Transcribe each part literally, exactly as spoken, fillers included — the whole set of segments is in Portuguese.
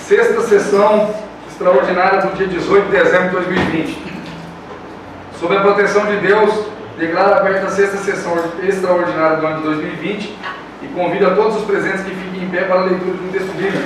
Sexta sessão extraordinária do dia dezoito de dezembro de dois mil e vinte. Sob a proteção de Deus, declaro aberta a sexta sessão extraordinária do ano de dois mil e vinte e convido a todos os presentes que fiquem em pé para a leitura de um texto bíblico.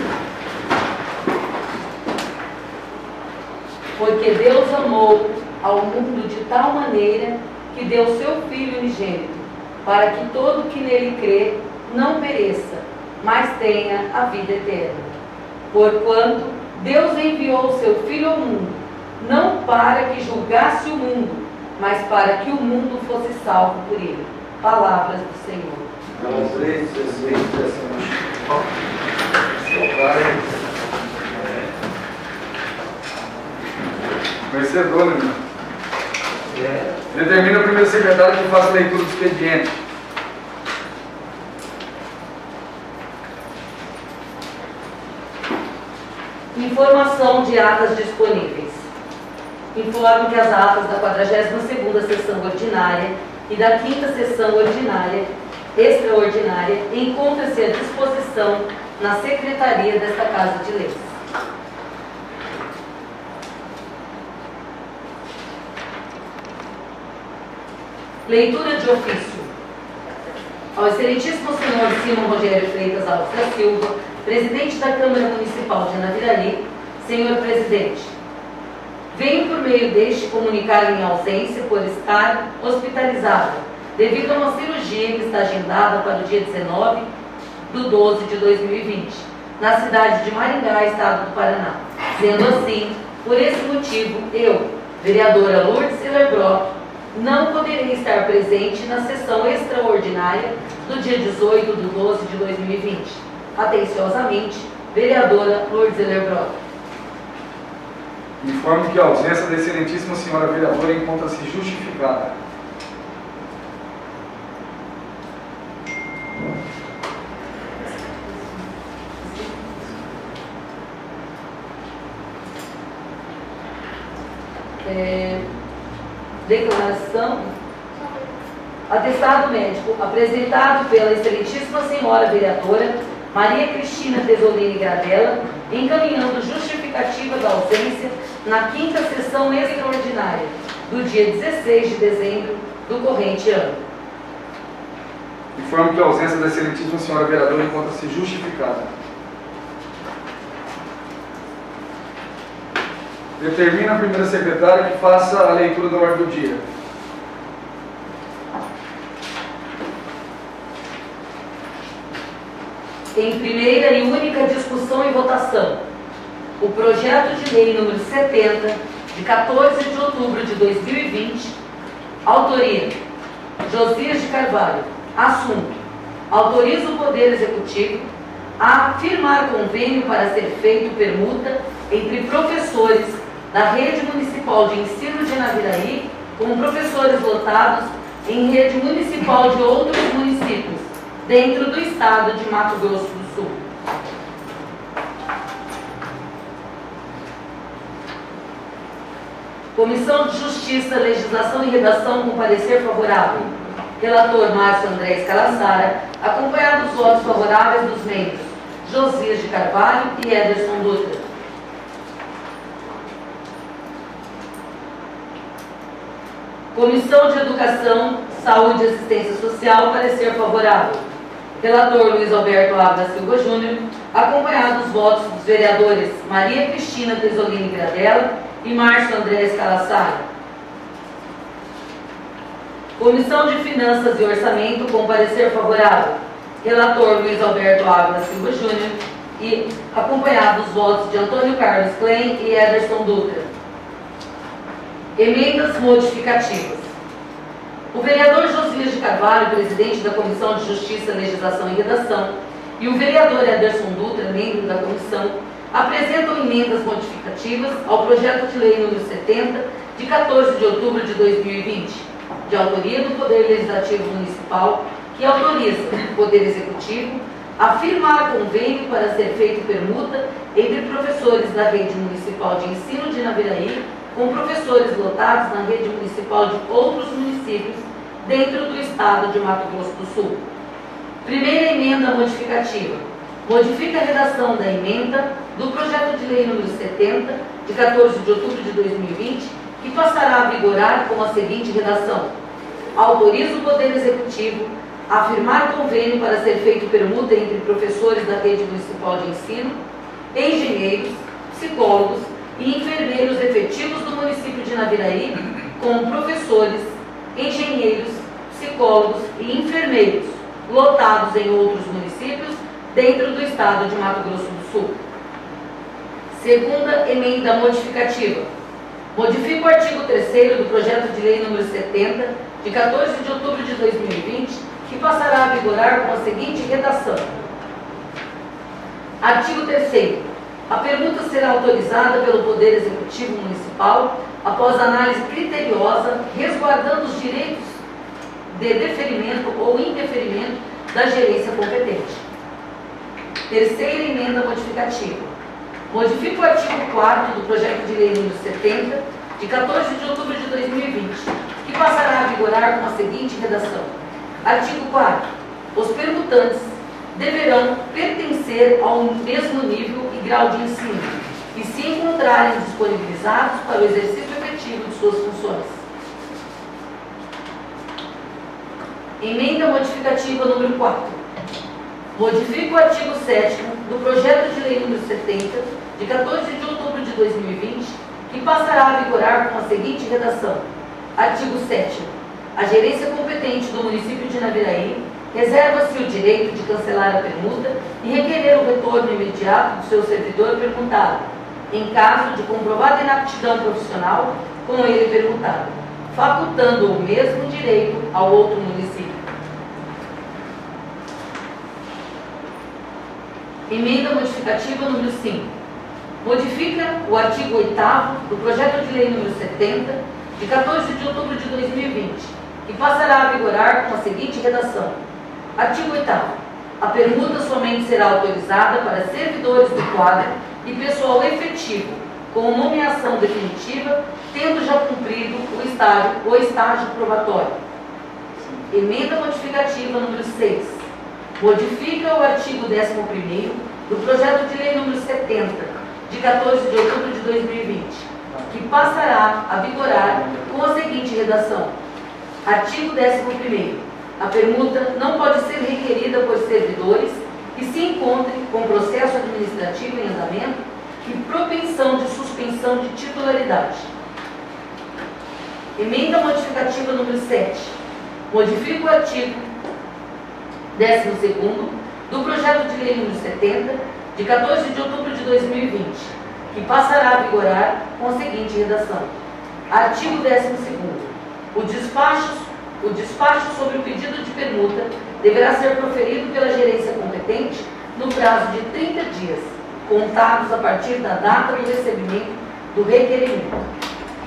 Porque Deus amou ao mundo de tal maneira que deu seu Filho unigênito, para que todo que nele crê não pereça, mas tenha a vida eterna. Porquanto Deus enviou o seu Filho ao mundo, não para que julgasse o mundo, mas para que o mundo fosse salvo por ele. Palavras do Senhor. Vencedor, né, irmão? É. Determina o primeiro secretário que faça a leitura do expediente. Informação de atas disponíveis. Informo que as atas da quadragésima segunda sessão ordinária e da quinta sessão ordinária extraordinária encontram-se à disposição na secretaria desta Casa de Leis. Leitura de ofício. Ao excelentíssimo senhor Simão Rogério Freitas Alves da Silva, presidente da Câmara Municipal de Anaviraí, senhor presidente, venho por meio deste comunicar minha ausência por estar hospitalizada, devido a uma cirurgia que está agendada para o dia dezenove de doze de dois mil e vinte, na cidade de Maringá, estado do Paraná. Sendo assim, por esse motivo, eu, vereadora Lourdes Hillerbrock, não poderei estar presente na sessão extraordinária do dia dezoito de doze de dois mil e vinte. Atenciosamente, vereadora Lourdes Hillerbrock. Informo que a ausência da excelentíssima senhora vereadora encontra-se justificada. É, declaração. Atestado médico apresentado pela excelentíssima senhora vereadora Maria Cristina Tesolini Gradella, encaminhando justificativa da ausência na quinta sessão extraordinária do dia dezesseis de dezembro do corrente ano. Informo que a ausência da excelentíssima senhora vereadora encontra-se justificada. Determina a primeira secretária que faça a leitura da ordem do dia. Em primeira e única discussão e votação, o projeto de lei número setenta, de quatorze de outubro de dois mil e vinte, autoria Josias de Carvalho. Assunto: autoriza o Poder Executivo a firmar convênio para ser feito permuta entre professores da Rede Municipal de Ensino de Anaviraí com professores lotados em rede municipal de outros municípios dentro do estado de Mato Grosso do Sul. Comissão de Justiça, Legislação e Redação com parecer favorável. Relator Márcio André Calassara, acompanhado dos votos favoráveis dos membros Josias de Carvalho e Ederson Dutra. Comissão de Educação, Saúde e Assistência Social, parecer favorável. Relator Luiz Alberto Ávila Silva Júnior, acompanhado dos votos dos vereadores Maria Cristina Tesolini Gradella e Márcio André Calassara. Comissão de Finanças e Orçamento, com parecer favorável. Relator Luiz Alberto Ávila Silva Júnior e acompanhado dos votos de Antônio Carlos Klein e Ederson Dutra. Emendas modificativas. O vereador Josias de Carvalho, presidente da Comissão de Justiça, Legislação e Redação, e o vereador Ederson Dutra, membro da comissão, apresentam emendas modificativas ao projeto de lei número setenta, de quatorze de outubro de dois mil e vinte, de autoria do Poder Legislativo Municipal, que autoriza o Poder Executivo a firmar convênio para ser feito permuta entre professores da Rede Municipal de Ensino de Anaviraí com professores lotados na rede municipal de outros municípios dentro do estado de Mato Grosso do Sul. Primeira emenda modificativa. Modifica a redação da emenda do projeto de lei número setenta, de quatorze de outubro de dois mil e vinte, que passará a vigorar com a seguinte redação: autoriza o Poder Executivo a firmar convênio para ser feito permuta entre professores da rede municipal de ensino, engenheiros, psicólogos e enfermeiros efetivos do município de Naviraí, com professores, engenheiros, psicólogos e enfermeiros lotados em outros municípios dentro do estado de Mato Grosso do Sul. Segunda emenda modificativa. Modifica o artigo terceiro do projeto de lei número setenta, de quatorze de outubro de dois mil e vinte, que passará a vigorar com a seguinte redação: artigo terceiro. A permuta será autorizada pelo Poder Executivo Municipal após análise criteriosa, resguardando os direitos de deferimento ou indeferimento da gerência competente. Terceira emenda modificativa. Modifica o artigo quarto do projeto de lei número setenta, de quatorze de outubro de dois mil e vinte, que passará a vigorar com a seguinte redação: artigo quarto. Os permutantes deverão pertencer ao mesmo nível e grau de ensino e se encontrarem disponibilizados para o exercício efetivo de suas funções. Emenda modificativa número quatro. Modifica o artigo sétimo do projeto de lei número setenta, de quatorze de outubro de dois mil e vinte, que passará a vigorar com a seguinte redação: artigo sétimo. A gerência competente do município de Naviraí reserva-se o direito de cancelar a permuta e requerer o retorno imediato do seu servidor permutado, em caso de comprovada inaptidão profissional com ele permutado, facultando o mesmo direito ao outro município. Emenda modificativa número cinco. Modifica o artigo oitavo do projeto de lei número setenta, de quatorze de outubro de dois mil e vinte, e passará a vigorar com a seguinte redação: artigo oitavo. A permuta somente será autorizada para servidores do quadro e pessoal efetivo, com nomeação definitiva, tendo já cumprido o estágio, o estágio probatório. Emenda modificativa número seis. Modifica o artigo décimo primeiro do projeto de lei número setenta, de quatorze de outubro de dois mil e vinte, que passará a vigorar com a seguinte redação: artigo décimo primeiro. A permuta não pode ser requerida por servidores que se encontrem com processo administrativo em andamento e propensão de suspensão de titularidade. Emenda modificativa número sete. Modifica o artigo décimo segundo do projeto de lei número setenta, de quatorze de outubro de dois mil e vinte, que passará a vigorar com a seguinte redação: artigo décimo segundo. O despacho, o despacho sobre o pedido de permuta deverá ser proferido pela gerência competente no prazo de trinta dias, contados a partir da data do recebimento do requerimento.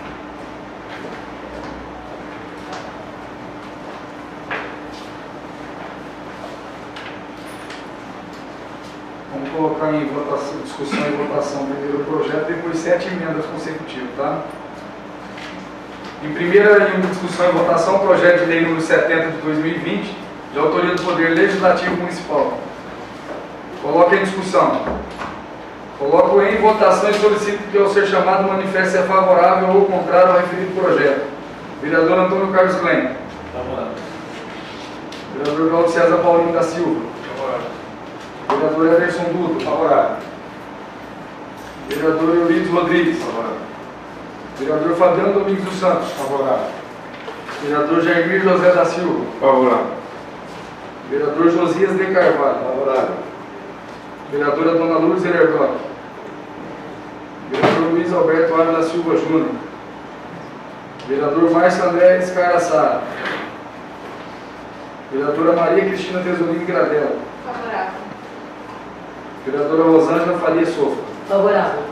Vamos colocar em votação, discussão e votação primeiro o projeto, depois sete emendas consecutivas, tá? Em primeira discussão e votação, o projeto de lei número setenta de dois mil e vinte, de autoria do Poder Legislativo Municipal. Coloque em discussão. Coloco em votação e solicito que, ao ser chamado, manifeste se é favorável ou contrário ao referido projeto. Vereador Antônio Carlos Klein. Favorável. Vereador Claudio César Paulinho da Silva. Favorável. Vereador Everson Dutra. Favorável. Vereador Eurides Rodrigues. Favorável. Vereador Fabiano Domingos dos Santos. Favorável. Vereador Jair José da Silva. Favorável. Vereador Josias de Carvalho. Favorável. Vereadora Dona Lourdes Hererdoc. Vereador Luiz Alberto Ávila da Silva Júnior. Vereador Márcio André Escaraçara. Vereadora Maria Cristina Tesorini Gradella. Favorável. Vereadora Rosângela Faria Sofra. Favorável.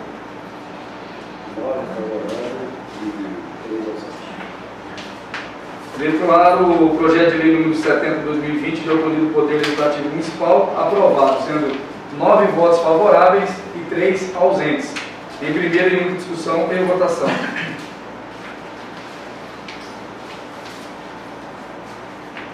Declaro o projeto de lei número setenta de dois mil e vinte, de autoria do Poder Legislativo Municipal, aprovado, sendo nove votos favoráveis e três ausentes. Em primeira e única discussão e votação.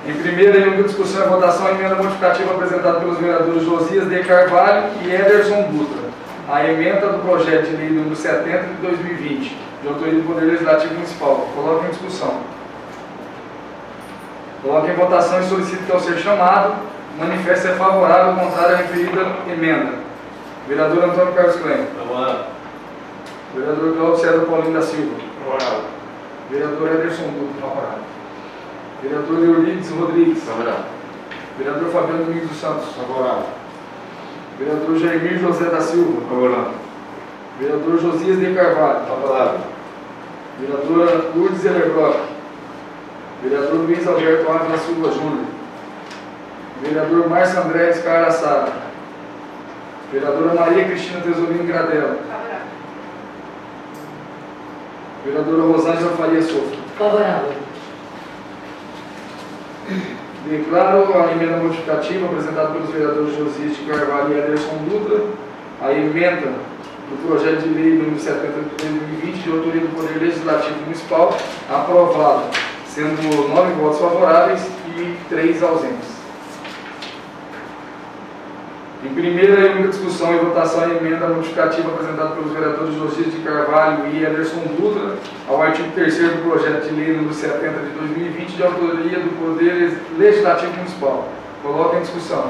Em primeira e única discussão e votação, a emenda modificativa apresentada pelos vereadores Josias de Carvalho e Ederson Dutra. A emenda do projeto de lei número setenta de dois mil e vinte, de autoria do Poder Legislativo Municipal. Coloque em discussão. Coloque em votação e solicito que, ao ser chamado, manifeste é favorável ou contrário à referida emenda. Vereador Antônio Carlos Klein. Favorável. Vereador Cláudio César Paulinho da Silva. Favorável. Vereador Ederson Dutra. Favorável. Vereador Eurides Rodrigues. Favorável. Vereador Fabiano Domingos dos Santos. Favorável. Vereador Jaimir José da Silva. Favorável. Vereador Josias de Carvalho. Favorável. Vereadora Lourdes Elerbrock. Vereador Luiz Alberto Ávila Silva Júnior. Vereador Márcio André Escaraçara. Vereadora Maria Cristina Tesourino Gradella. Favorável. Vereadora Rosângela Faria Souza. Favorável. Declaro a emenda modificativa apresentada pelos vereadores Josias de Carvalho e Ederson Dutra, a emenda do projeto de lei número setenta de dois mil e vinte, de autoria do Poder Legislativo Municipal, aprovada, sendo nove votos favoráveis e três ausentes. Em primeira e única discussão e votação, a emenda modificativa apresentada pelos vereadores Josias de Carvalho e Ederson Dutra ao artigo terceiro do projeto de lei número setenta de dois mil e vinte, de autoria do Poder Legislativo Municipal. Coloco em discussão.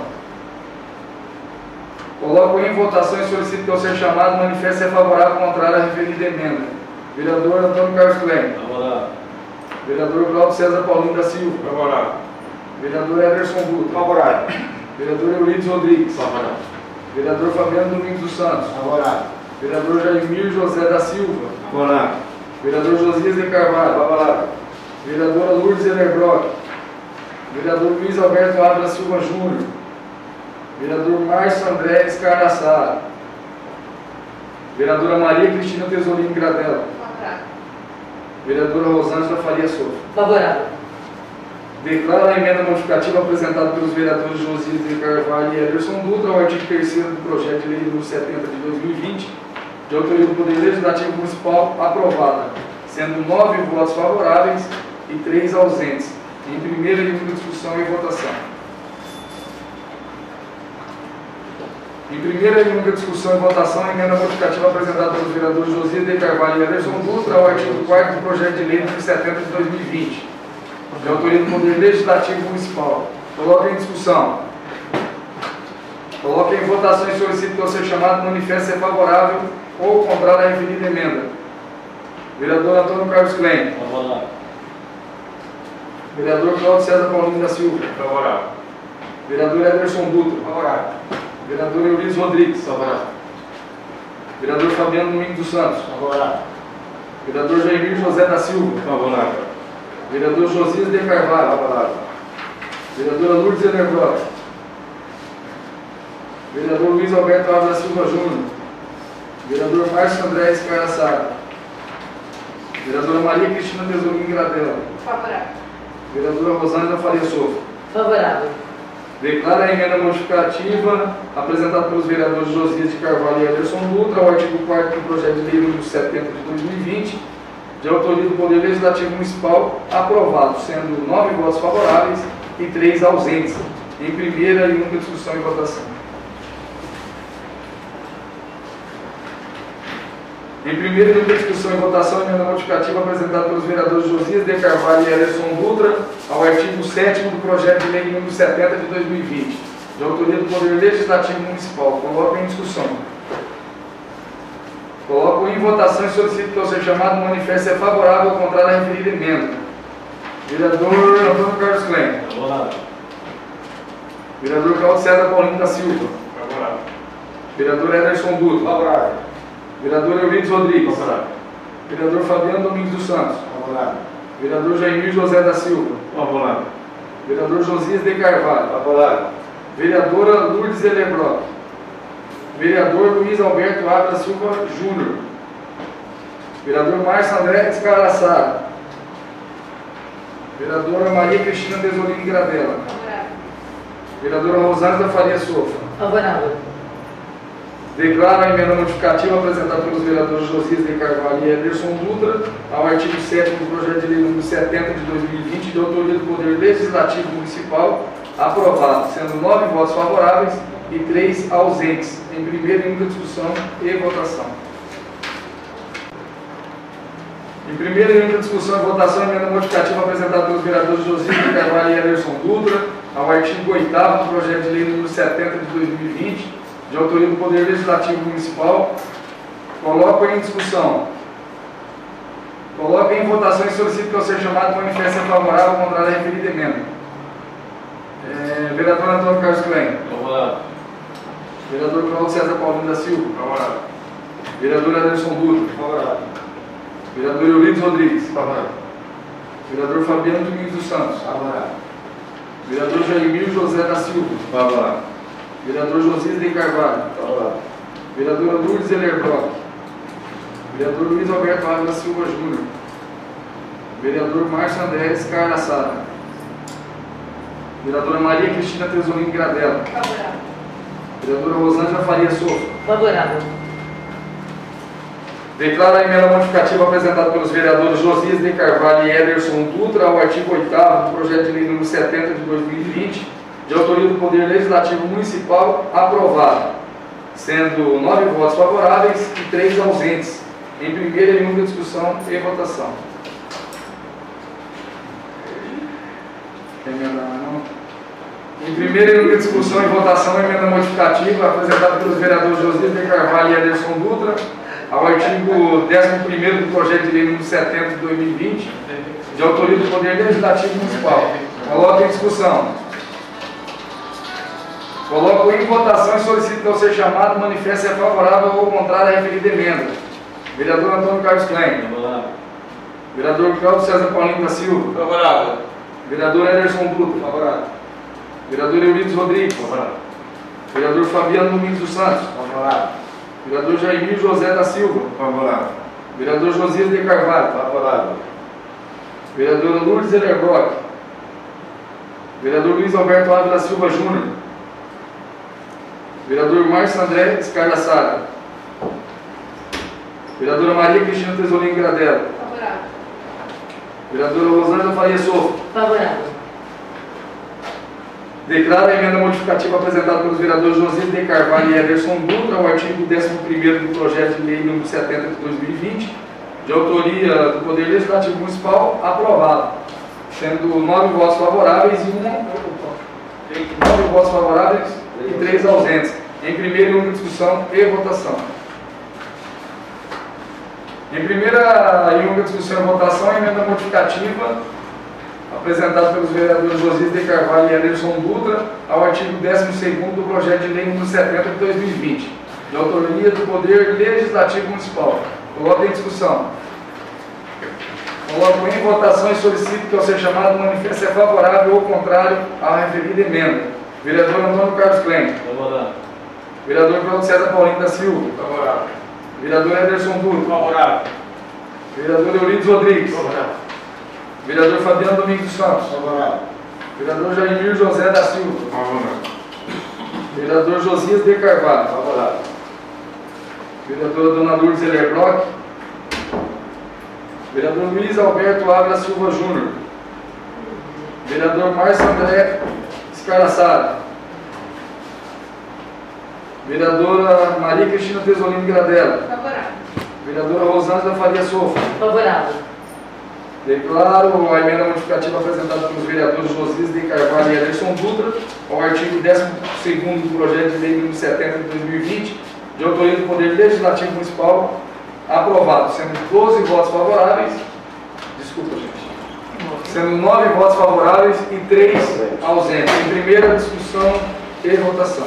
Coloco em votação e solicito que, ao ser chamado, manifeste é favorável ou contrário à referida emenda. Vereador Antônio Carlos Klein. Favorável. Vereador Cláudio César Paulinho da Silva. Favorável. Vereador Ederson Dutra. Favorável. Vereador Eurides Rodrigues. Favorável. Vereador Fabiano Domingos dos Santos. Favorável. Vereador Jaimir José da Silva. Favorável. Vereador Josias de Carvalho. Favorável. Vereadora Lourdes Elerbrock. Vereador Luiz Alberto Ávila Silva Júnior. Vereador Márcio André Escaraçara. Vereadora Maria Cristina Tesourino Gradella. Favorável. Vereadora Rosângela Faria Souza. Favorável. Declaro a emenda modificativa apresentada pelos vereadores Josias de Carvalho e Ederson Dutra ao artigo terceiro do projeto de lei número setenta de dois mil e vinte, de autoria do Poder Legislativo Municipal, aprovada, sendo nove votos favoráveis e três ausentes. Em primeira e única discussão e votação. Em primeira e única discussão e votação, a emenda modificativa apresentada pelos vereadores Josias de Carvalho e Ederson Dutra ao artigo quarto do projeto de lei número setenta de dois mil e vinte, de autoria do Poder Legislativo Municipal. Coloque em discussão. Coloque em votação e solicito que, ao ser chamado, manifeste é favorável ou contrário à referida emenda. Vereador Antônio Carlos Klein. Favorável. Vereador Cláudio César Paulinho da Silva. Favorável. Vereador Ederson Dutra. Favorável. Vereador Eurides Rodrigues. Favorável. Vereador Fabiano Domingos dos Santos. Favorável. Vereador Jaimir José da Silva. Favorável. Vereador Josias de Carvalho. Favorável. Vereadora Lourdes Elerbrock. Vereador Luiz Alberto Ávila Silva Júnior. Vereador Márcio André Escaraçara. Vereadora Maria Cristina Tesourino Gradella. Favorável. Vereadora Rosângela Faria Souza. Favorável. Declara a emenda modificativa apresentada pelos vereadores Josias de Carvalho e Ederson Dutra ao artigo quarto do projeto de lei número setenta de dois mil e vinte, de autoria do Poder Legislativo Municipal, aprovado, sendo nove votos favoráveis e três ausentes, em primeira e única discussão e votação. Em primeira e única discussão e votação, a emenda modificativa apresentada pelos vereadores Josias de Carvalho e Ederson Dutra ao artigo sétimo do projeto de lei número setenta de dois mil e vinte, de autoria do Poder Legislativo Municipal. Coloco em discussão. Coloco em votação e solicito que, ao ser chamado, manifeste é favorável ou contrário à referida emenda. Vereador Antônio Carlos Klein. Favorável. Vereador Cláudio César Paulinho da Silva. Favorável. Vereador Ederson Dutra. Favorável. Vereador Eurides Rodrigues. Favorável. Vereador Fabiano Domingos dos Santos. Favorável. Vereador Jaimir José da Silva. Favorável. Vereador Josias de Carvalho. Favorável. Vereadora Lourdes Elerbrock. Vereador Luiz Alberto Ávila Silva Júnior. Vereador Márcio André Escaraçara. Vereadora Maria Cristina Tesourino Gradella. Favorável. Vereadora Rosângela Faria Souza. Favorável. Declaro a emenda modificativa apresentada pelos vereadores Josias de Carvalho e Ederson Dutra ao artigo sétimo do projeto de lei número setenta de dois mil e vinte, de autoria do Poder Legislativo Municipal, aprovado, sendo nove votos favoráveis e três ausentes, em primeira e única discussão e votação. Em primeira e única discussão e votação, a emenda modificativa apresentada pelos vereadores Josias de Carvalho e Ederson Dutra ao artigo oitavo do projeto de lei número setenta de dois mil e vinte, de autoria do Poder Legislativo Municipal. Coloco em discussão. Coloco em votação e solicito que ao ser chamado manifeste favorável ao contrário da referida emenda. É, vereador Antônio Carlos Klein. Favorável. Vereador Cláudio César Paulino da Silva. Favorável. Vereador Ederson Dutra. Favorável. Vereador Eurides Rodrigues. Favorável. Vereador Fabiano Domingos dos Santos. Favorável. Vereador Jaimir José da Silva. Favorável. Vereador Josias de Carvalho. Favorável. Vereadora Lourdes Elerbrock. Vereador Luiz Alberto Ávila Silva Júnior. Vereador Márcio André Scarnassara. Vereadora Maria Cristina Tesolini Gradella. Favorável. Vereadora Rosângela Faria Souza. Favorável. Declaro a emenda modificativa apresentada pelos vereadores Josias de Carvalho e Ederson Dutra ao artigo oitavo do projeto de lei número setenta de dois mil e vinte, de autoria do Poder Legislativo Municipal, aprovado, sendo nove votos favoráveis e três ausentes, em primeira e única discussão e votação. Emenda não. Em primeira e única discussão e votação, a emenda modificativa apresentada pelos vereadores Josias de Carvalho e Ederson Dutra ao artigo décimo primeiro do projeto de lei número setenta de dois mil e vinte, de autoria do Poder Legislativo Municipal. Coloco em discussão. Coloco em votação e solicito que ao ser chamado manifeste é favorável ou contrário à referida emenda. Vereador Antônio Carlos Klein. Favorável. Vereador Cláudio César Paulino da Silva. Favorável. Vereador Ederson Dutra. Favorável. Vereador Eurides Rodrigues. Favorável. Vereador Fabiano Domingos dos Santos. Favorável. Vereador Jaimir José da Silva. Favorável. Vereador Josias de Carvalho. Favorável. Vereadora Lourdes Elerbrock. Vereador Luiz Alberto Ávila Silva Júnior. Vereador Márcio André Scarnassara. Vereadora Maria Cristina Tesolini Gradella. Favorável. Vereadora Rosângela Faria Souza. Favorável. Declaro a emenda modificativa apresentada pelos vereadores Josias de Carvalho e Ederson Dutra ao artigo décimo primeiro do projeto de lei número setenta de dois mil e vinte, de autoria do Poder Legislativo Municipal, aprovado, sendo nove votos favoráveis e um, nove votos favoráveis e três ausentes, em primeira e única discussão e votação. Em primeira e única discussão e votação, a emenda modificativa apresentada pelos vereadores Josias de Carvalho e Ederson Dutra ao artigo décimo segundo do projeto de lei número setenta de dois mil e vinte, de autoria do Poder Legislativo Municipal. Coloco em discussão. Coloco em votação e solicito que ao ser chamado manifeste é favorável ou contrário à referida emenda. Vereador Antônio Carlos Klein. Favorável. Vereador Cláudio César Paulino da Silva. Favorável. Vereador Ederson Dutra. Favorável. Vereador Eurides Rodrigues. Favorável. Vereador Fabiano Domingos dos Santos. Favorável. Vereador Jaimir José da Silva. Favorável. Vereador Josias de Carvalho. Favorável. Vereadora Dona Lourdes Elerbrock. Vereador Luiz Alberto Ávila Silva Júnior. Vereador Márcio André Scarnassara. Vereadora Maria Cristina Tesolini Gradella. Favorável. Vereadora Rosângela Faria Souza. Favorável. Declaro a emenda modificativa apresentada pelos vereadores Josias de Carvalho e Ederson Dutra ao artigo décimo segundo do projeto de lei número setenta de dois mil e vinte, de autoria do Poder Legislativo Municipal, aprovado, sendo doze votos favoráveis, desculpa gente, sendo nove votos favoráveis e três ausentes, em primeira discussão e votação.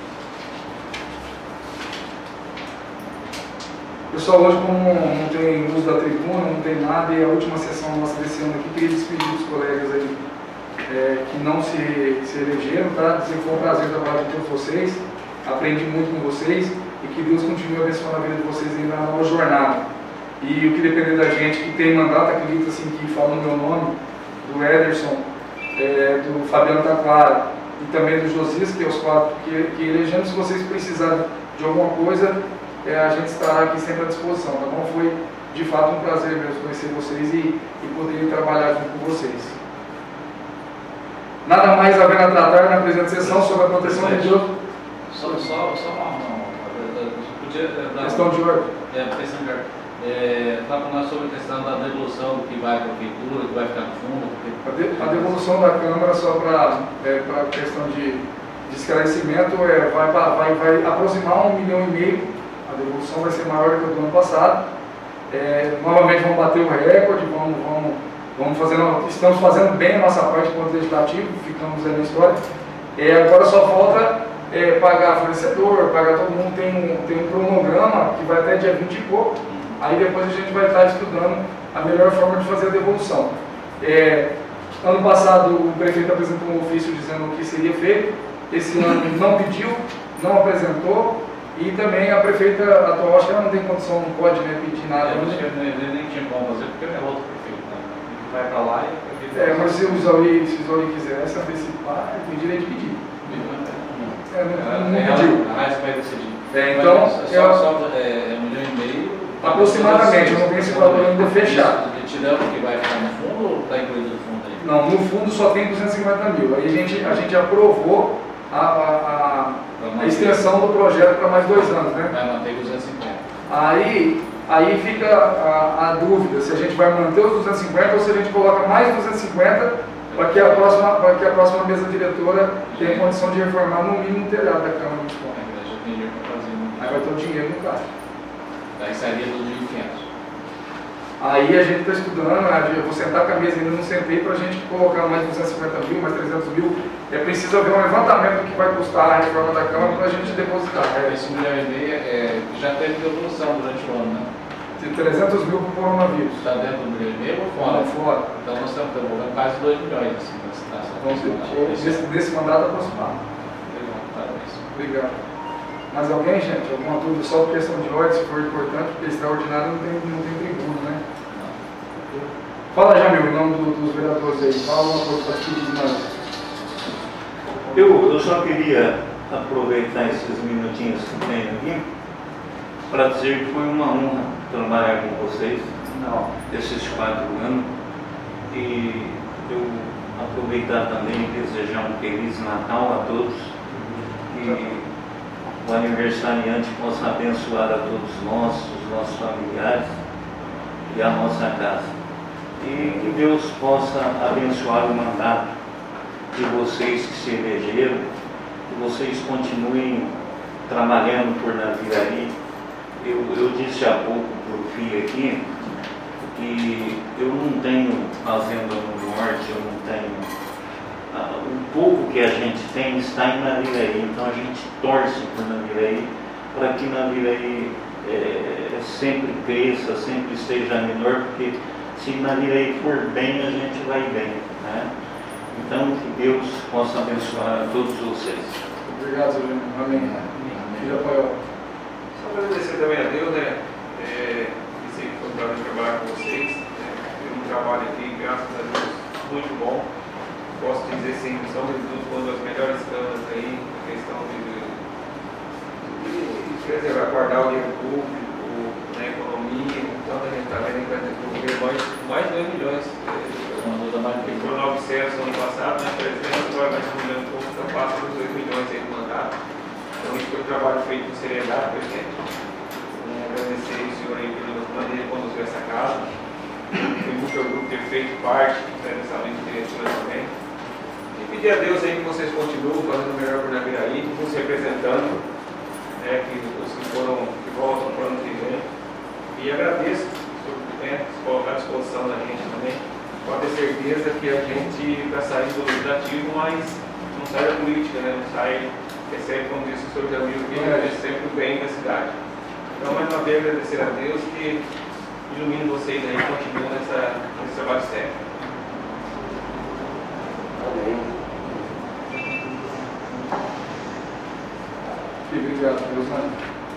Pessoal, hoje como não tem uso da tribuna, não tem nada, e a última sessão nossa desse ano aqui, queria despedir os colegas aí é, que não se, se elegeram, tá? Dizer que foi um prazer trabalhar com todos vocês, aprendi muito com vocês, e que Deus continue abençoando a vida de vocês aí na nova jornada. E o que depender da gente, que tem mandato, acredito assim, que fala no meu nome, do Ederson, é, do Fabiano Taquara, e também do Josias, que é os quatro que, que elegemos, se vocês precisarem de alguma coisa, é, a gente estará aqui sempre à disposição, tá bom? Foi de fato um prazer mesmo conhecer vocês e, e poder trabalhar junto com vocês. Nada mais havendo a tratar na presente sessão sobre a proteção de Deus. Só, só, só uma, uma, podia dar Questão de ordem. É, questão de ordem. É, tá com nós sobre a questão da devolução que vai para a prefeitura, que vai ficar no fundo. Porque... A, de, a devolução da Câmara, só para é, para questão de, de esclarecimento, é, vai, vai, vai aproximar um milhão e meio. A devolução vai ser maior do que o do ano passado. É, novamente vamos bater o recorde, vamos, vamos, vamos fazendo, estamos fazendo bem a nossa parte enquanto legislativo, ficamos aí na história. É, agora só falta é, pagar fornecedor, pagar todo mundo, tem um, tem um cronograma que vai até dia vinte e pouco, aí depois a gente vai estar estudando a melhor forma de fazer a devolução. É, ano passado o prefeito apresentou um ofício dizendo o que seria feito, esse ano não pediu, não apresentou. E também a prefeita atual, acho que ela não tem condição, não pode, né, pedir nada. É, acho que ele nem tinha como fazer, porque ele é outro prefeito, né? Vai para lá e... É, mas se o Isauri, se o Isauri quisesse antecipar, ele tem direito de pedir. É, não, não, não pediu. A Raiz vai decidir. É, então, só, eu, só é, é um milhão e meio... aproximadamente, eu não tenho esse valor ainda fechado. Te deu que vai ficar no fundo ou está incluído no fundo aí? Não, no fundo só tem duzentos e cinquenta mil. Aí a gente, a gente aprovou a... a, a a extensão do projeto para mais dois anos, né? Vai manter duzentos e cinquenta. Aí, aí fica a, a dúvida se a gente vai manter os duzentos e cinquenta ou se a gente coloca mais duzentos e cinquenta para que a próxima, para que a próxima mesa diretora tenha condição de reformar no mínimo o telhado da Câmara Municipal. Já tem dinheiro para fazer. Aí vai ter o dinheiro no caixa. Daí sairia dos mil e quinhentos. Aí a gente está estudando, eu vou sentar com a mesa, ainda não sentei, para a gente colocar mais duzentos e cinquenta mil, mais trezentos mil. É preciso haver um levantamento do que vai custar a reforma da Câmara para a gente depositar. É, esse milhão e meio é, já teve devolução durante o ano, né? De trezentos mil para o coronavírus. Está dentro do milhão e meio ou fora? Não, fora. Então nós estamos devolvendo quase dois milhões assim, na situação. Vamos ver, nesse, nesse mandato aproximado. Obrigado. Mais alguém, gente? Alguma dúvida só por questão de ordem, se for importante, porque extraordinário não tem, não tem tribuno, né? Fala, Jamil, em nome do, dos vereadores aí. Fala uma coisa para pedir de nós. Eu, eu só queria aproveitar esses minutinhos que tenho aqui para dizer que foi uma honra trabalhar com vocês esses quatro anos e eu aproveitar também e desejar um Feliz Natal a todos e o aniversariante possa abençoar a todos nós, os nossos familiares e a nossa casa. E que Deus possa abençoar o mandato de vocês que se elegeram, que vocês continuem trabalhando por Naviraí. Eu, eu disse há pouco para o filho aqui que eu não tenho fazenda no norte, eu não tenho... Uh, o pouco que a gente tem está em Naviraí, então a gente torce por Naviraí para que Naviraí é, sempre cresça, sempre esteja melhor, porque se Naviraí for bem, a gente vai bem, né? Então que Deus possa abençoar a todos vocês. Obrigado, Zé. Amém. Filho Rafael. Só agradecer também a Deus, né? É, sei que foi um prazer trabalhar com vocês. Né? Tem um trabalho aqui, graças a Deus, muito bom. Posso dizer, sem sombra de dúvida, uma das melhores câmaras aí, a questão de, de, de preservar, guardar o dinheiro público, na economia. Então a gente está vendo que vai ter que mais, mais de dois milhões. Que foram novecentos no ano passado, né? trezentos, agora mais um milhão e pouco, então passa dos dois milhões aí do mandato. Então isso foi um trabalho feito com seriedade, presidente. É, agradecer o senhor aí pela maneira que conduziu essa casa. Foi muito orgulho ter feito parte dessa linha diretora também. E pedir a Deus aí que vocês continuem fazendo o melhor por Naviraí, nos representando, né, que os que foram, que voltam para o ano que vem. E agradeço por né, se colocar à disposição da gente também. Pode ter certeza que a gente está saindo do legislativo, mas não sai da política, né? Não sai, recebe, como disse o senhor Jamil, que é sempre o bem da cidade. Então, mais uma vez, agradecer a Deus que ilumine vocês aí e continuem nessa, nesse trabalho sério. Amém. Obrigado, Deus, né?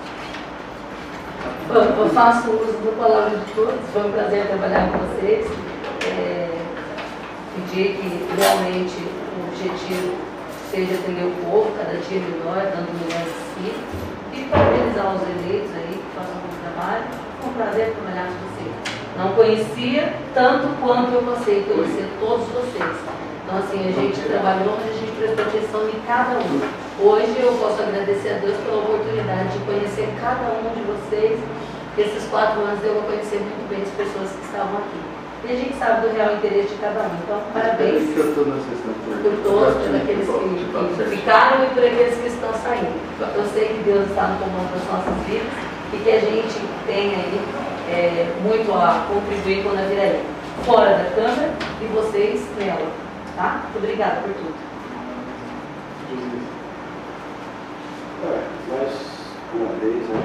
Bom, eu faço uso da palavra de todos, foi um prazer trabalhar com vocês. É, pedir que realmente o objetivo seja atender o povo, cada dia melhor, dando o melhor de si, e parabenizar os eleitos aí que fazem um bom trabalho. Foi um prazer trabalhar com vocês. Não conhecia tanto quanto eu passei a conhecer todos vocês. Então, assim, a gente trabalhou, mas a gente prestou atenção em cada um. Hoje eu posso agradecer a Deus pela oportunidade de conhecer cada um de vocês. Esses quatro anos eu vou conhecer muito bem as pessoas que estavam aqui. E a gente sabe do real interesse de cada um. Então, parabéns por todos, por aqueles que, que ficaram e por aqueles que estão saindo. Eu sei que Deus está no comando das nossas vidas e que a gente tem aí é, muito a contribuir com a Naviraí. Fora da Câmara e vocês nela. Tá? Muito obrigada por tudo. É, mais uma vez, né?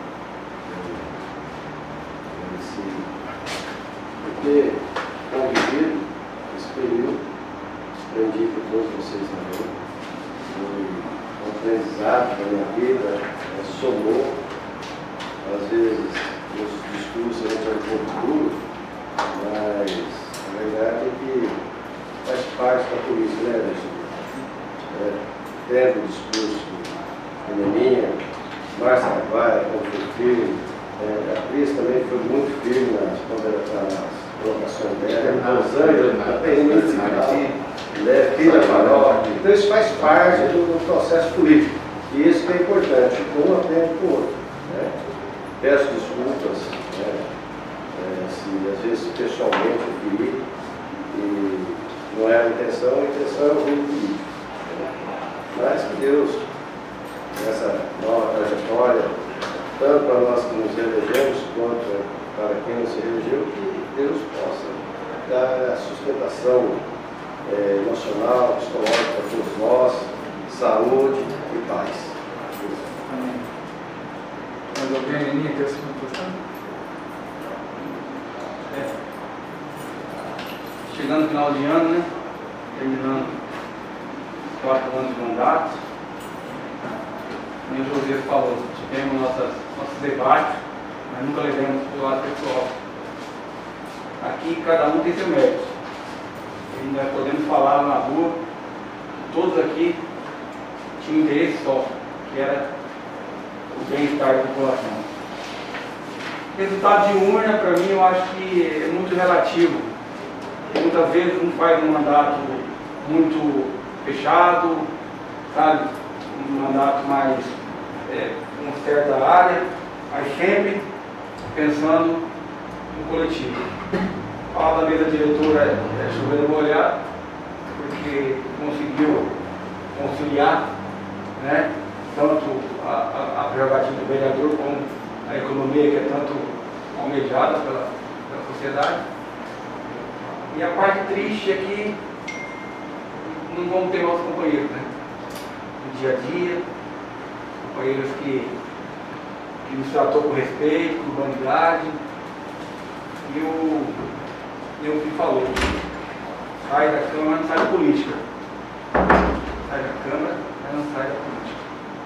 Porque está vivido esse período, aprendi com todos vocês também, foi um aprendizado da minha vida, é, somou, às vezes nos discursos a gente é um pouco duro, mas a verdade é que faz parte da polícia, né, Anderson? É, tendo o discurso da Neninha, Márcia Raguaia, como foi firme, é, a Cris também foi muito firme nas, nas colocações dela, Rosângela também muito firme, Fila Paróquia. Então isso faz parte do, do processo político. E isso que é importante, um aprende com o outro. Né? Peço desculpas, né? É, se às vezes pessoalmente eu feri, e não era a intenção, a intenção é o ruim político. Mas que Deus, nessa nova trajetória, tanto para nós que nos elegemos, quanto para quem não se elegeu, que Deus possa dar a sustentação é, emocional, psicológica para todos nós, saúde e paz. Amém. Mas alguém, Aninha, quer se manifestar? É. Chegando no final de ano, né? Terminando quatro anos de mandato. Como o José falou, tivemos nossas, nossos debates, mas nunca levamos para o lado pessoal. Aqui cada um tem seu mérito. E nós podemos falar lá na rua, todos aqui tinham um interesse só, que era o bem-estar da população. Resultado de urna, para mim, eu acho que é muito relativo. Muitas vezes um faz um mandato muito fechado, sabe? Um mandato mais é, uma certa área, mas sempre pensando no coletivo. Falar da mesa diretora é, é chover no molhado, porque conseguiu conciliar, né, tanto a, a, a prerrogativa do vereador como a economia, que é tanto almejada pela, pela sociedade. E a parte triste é que não vamos ter nossos companheiros, né? No dia a dia, companheiros que, que nos tratou com respeito, com humanidade. E o, e o que falou, sai da Câmara, não sai da política. Sai da Câmara, mas não sai da política.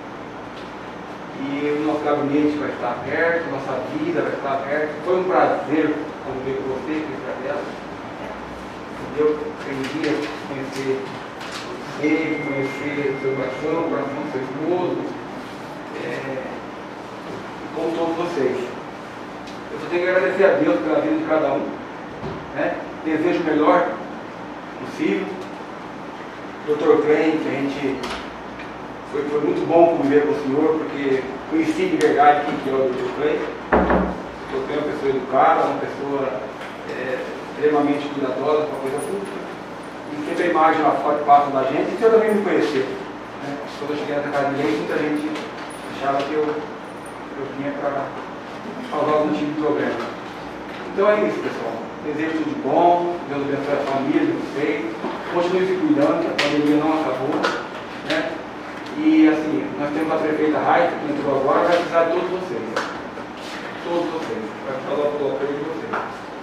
E o nosso gabinete vai estar aberto, nossa vida vai estar aberta. Foi um prazer conviver com você, Cris Cadela. Eu aprendi a conhecer você, conhecer seu coração, o coração do seu esposo, é, com todos vocês. Eu só tenho que agradecer a Deus pela vida de cada um, né? Desejo o melhor possível. doutor Klein, que a gente foi, foi muito bom conviver com o senhor, porque conheci de verdade quem que é o doutor Klein. O doutor Klein é uma pessoa educada, uma pessoa é, extremamente cuidadosa com a coisa pública. E sempre a imagem lá fora que passa da gente, e o senhor também me conheceu. Né? Quando eu cheguei nessa casa de leite, muita gente achava que eu, eu vinha para causar algum tipo de problema. Então é isso, pessoal. Desejo tudo de bom, Deus abençoe a família de vocês. Continue se cuidando, que a pandemia não acabou. Né? E assim, nós temos a prefeita Raíssa, que entrou agora, vai precisar de todos vocês. Todos vocês. Vai falar o apoio de vocês.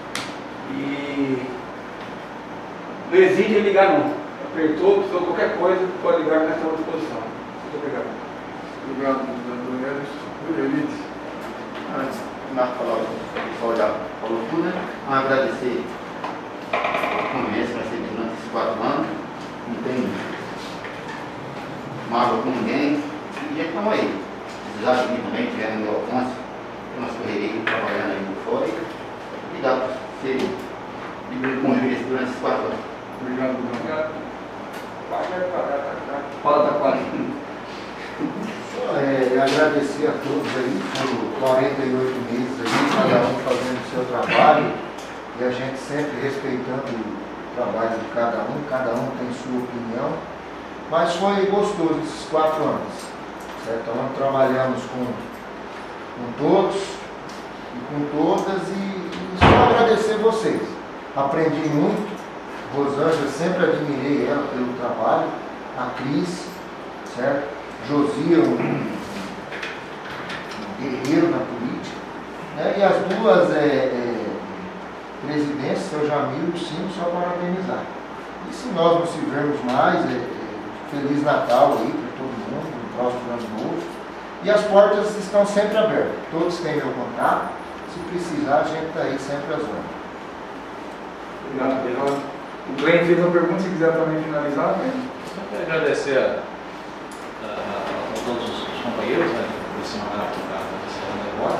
E não exige ligar não. Apertou, precisou de qualquer coisa, pode ligar, que nós estamos à disposição. Muito obrigado. Obrigado, doutor Edson. Elite. Antes de mais falar só já falou tudo, né? Vamos agradecer a convivência que nós temos durante esses quatro anos. Não tem mágoa com ninguém. E já estamos aí. desafios também, tiveram no meu alcance, tem umas correrias trabalhando aí por fora e dá para ser de convivência durante esses quatro anos. Obrigado, obrigado. Obrigado. Fala, Taquari. É, agradecer a todos aí por quarenta e oito meses aí, cada um fazendo o seu trabalho e a gente sempre respeitando o trabalho de cada um, cada um tem sua opinião, mas foi gostoso esses quatro anos, certo? Então trabalhamos com, com todos e com todas e, e só agradecer vocês. Aprendi muito, Rosângela, sempre admirei ela pelo trabalho, a Cris, certo? Josia, um, um guerreiro na política, né? E as duas é, é, presidências, seu Jamil e o Cimo, só parabenizar. E se nós não se vermos mais, é, é, Feliz Natal aí para todo mundo, um próximo ano novo. E as portas estão sempre abertas, todos têm meu contato, se precisar a gente está aí sempre às ordens. Obrigado, obrigado. O Glenn fez uma pergunta, se quiser também finalizar, né? Só quero agradecer a, a, a todos os companheiros, né, desse mandato da ano agora,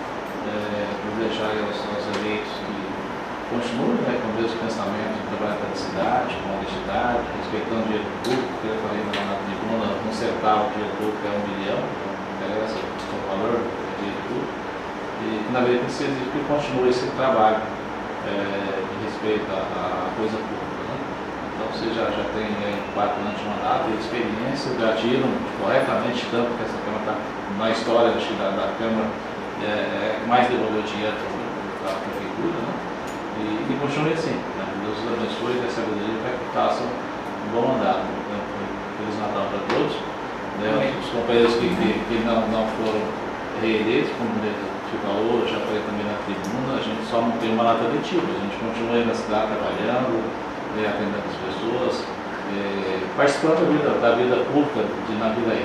é, desejar aos, aos eleitos que continuem, né, com o mesmo pensamento de trabalhar pela cidade, com honestidade, respeitando o dinheiro público, que eu falei no mandato de Bruna, um centavo de dinheiro público é um bilhão, não interessa o valor do dinheiro público, e na verdade precisa que continue esse trabalho é, de respeito à, à coisa pública. Então você já, já tem aí, quatro anos de mandato e experiência, gatilham corretamente tanto que essa Câmara está na história acho, da, da Câmara é, é, mais devolveu dinheiro para a Prefeitura, né? E, e continue assim. Né? Deus os abençoe e dê sabedoria para que façam um bom mandato. Né? Feliz Natal para todos. Né? Os companheiros que, que, que não, não foram reeleitos, como o falou, já falei também na tribuna, a gente só não tem um mandato eletivo, a gente continua aí na cidade trabalhando, né, atendendo as pessoas, é, participando da vida, da vida pública de Naviraí.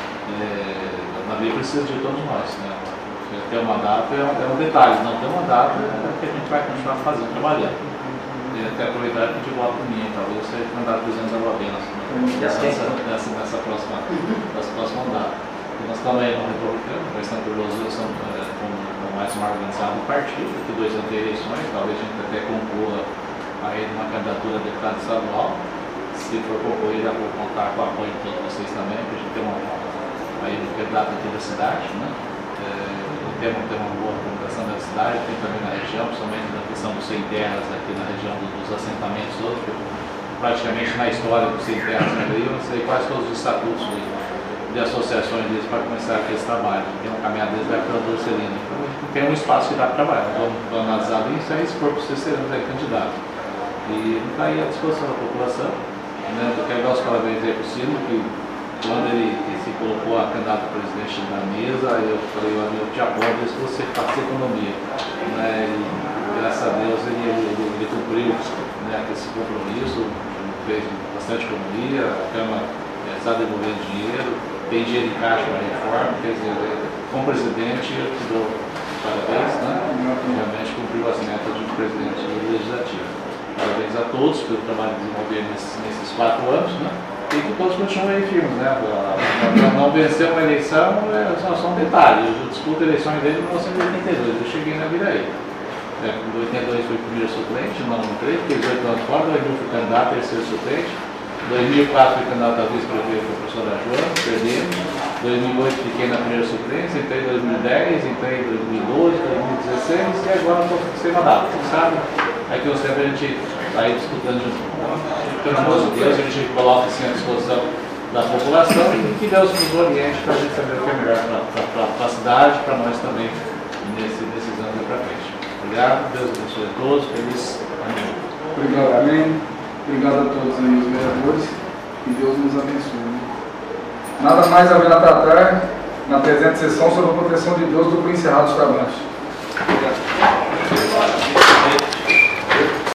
É, Naviraí precisa de todos nós, né? Ter um mandato é um, é um detalhe, não ter um mandato é o que a gente vai continuar fazendo, trabalhando. E até aproveitar e pedir voto por mim, talvez eu seja candidato a presidente da Lavena nessa, nessa, nessa próxima, nessa próxima mandato. E nós estamos aí no Republicano, nós estamos por legislação é, com, com mais uma organizada do partido, que dois anos de eleições, talvez a gente até concorra aí numa candidatura a deputado estadual. Se for concorrer, já vou contar com o apoio de todos vocês também, para a gente ter uma, aí um candidato aqui da cidade, né? É, ter, uma, ter uma boa comunicação da cidade, tem também na região, principalmente na questão dos sem terras aqui na região dos assentamentos todos, praticamente na história dos sem terras no Rio, eu sei quase todos os estatutos de, de associações deles para começar aqui esse trabalho, porque uma caminhada deles vai para a Dorcelina. Então tem um espaço que dá para trabalhar, vamos, vamos analisar isso, aí se for para vocês serem candidatos. E está aí à disposição da população. Né? Eu quero dar os parabéns aí para o Ciro, que quando ele, ele se colocou a candidato a presidente da mesa, eu falei, eu te apoio desde que você faça economia. Né? E graças a Deus ele, ele, ele cumpriu, né, esse compromisso, fez bastante economia, a Câmara é, está devolvendo dinheiro, tem dinheiro em caixa para a reforma, quer dizer, como presidente eu te dou parabéns, né? Realmente cumpriu as metas de um presidente legislativo. Parabéns a todos pelo trabalho desenvolvido nesses, nesses quatro anos, né? E que todos continuem aí firmes, né? Não vencer uma eleição é só, só um detalhe. Eu disputo a eleição desde mil novecentos e oitenta e dois, eu cheguei na Viraí. É, em oitenta e dois fui primeiro suplente, não entrei, fiquei dezoito anos fora, dois mil fui candidato, terceiro suplente. dois mil e quatro fui candidato a vice-prefeito com a professora Joana, perdemos. dois mil e oito fiquei na primeira suplência, entrei em dois mil e dez, entrei em dois mil e doze, dois mil e dezesseis e agora estou sem mandato, sabe? Aqui o sempre a gente está aí disputando junto. Pelo amor de Deus, a gente coloca assim à disposição da população e que Deus nos oriente para a gente saber o que é melhor para a cidade, para nós também, nesse, nesses anos para frente. Obrigado, Deus abençoe a todos, feliz ano novo. Obrigado, amém. Obrigado a todos aí, os vereadores, que Deus nos abençoe. Nada mais a ver na tratar na presente sessão sobre a proteção de Deus do por encerrados os trabalhos. Obrigado.